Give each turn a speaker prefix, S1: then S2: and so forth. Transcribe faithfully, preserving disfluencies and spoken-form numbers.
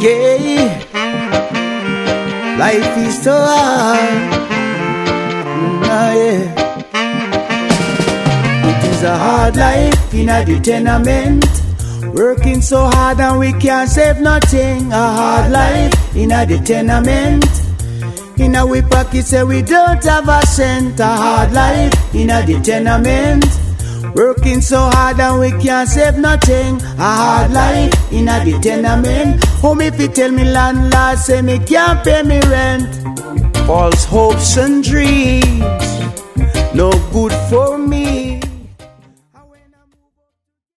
S1: Yeah, life is so hard. Mm, ah, yeah. It is a hard life in a the tenement. Working so hard and we can't save nothing. A hard life in a the tenement. In a we pocket say we don't have a cent. A hard life in a the tenement. Working so hard and we can't save nothing. A hard life in a the tenement. Home if you tell me landlord say me can't pay me rent. False hopes and dreams no good for me.